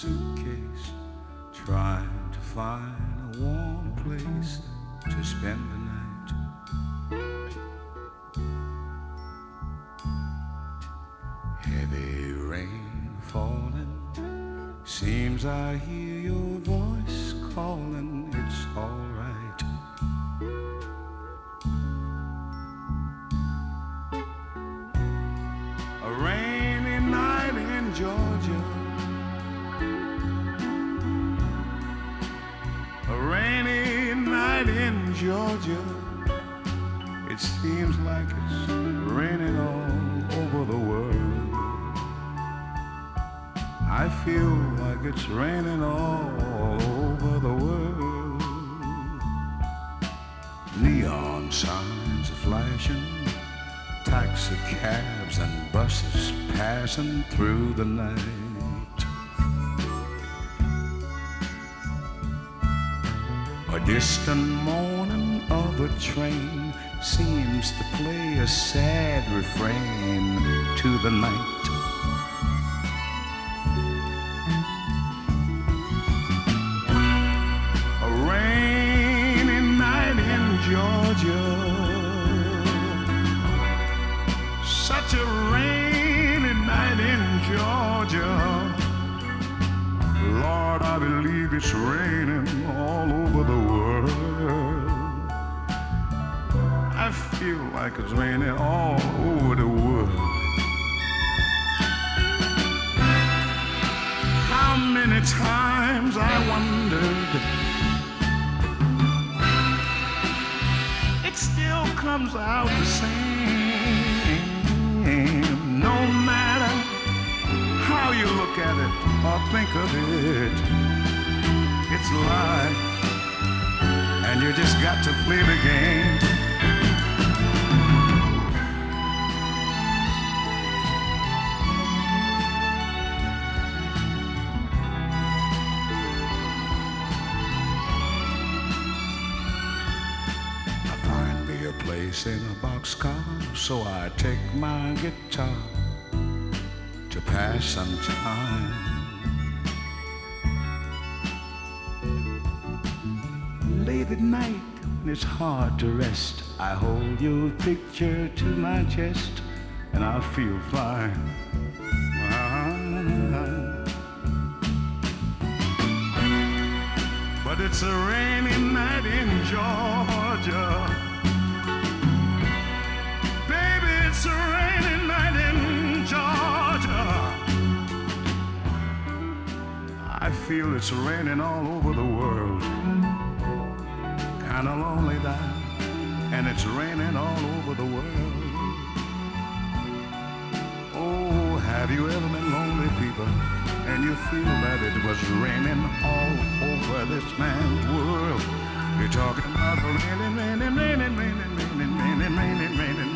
suitcase, trying to find a warm place to spend the night. Heavy rain falling, seems I hear your voice calling, it's all right. A rainy night in Georgia, a rainy night in Georgia. It seems like it's raining all over the world. I feel like it's raining all over the world. Neon signs are flashing, taxi cabs and buses passing through the night. A distant moaning of a train seems to play a sad refrain to the night. A rainy night in Georgia, such a rainy night in Georgia. Lord, I believe it's raining all over the world. I feel like it's raining all over the world. How many times I wondered, it still comes out the same. No matter how you look at it or think of it, it's life, and you just got to play the game. Place in a boxcar, so I take my guitar to pass some time. Late at night, it's hard to rest. I hold your picture to my chest, and I feel fine. But it's a rainy night in Georgia. It's a rainy night in Georgia. I feel it's raining all over the world. Kinda lonely there, and it's raining all over the world. Oh, have you ever been lonely, people, and you feel that it was raining all over this man's world? You're talking about raining, raining, raining, raining, raining, raining, raining, raining.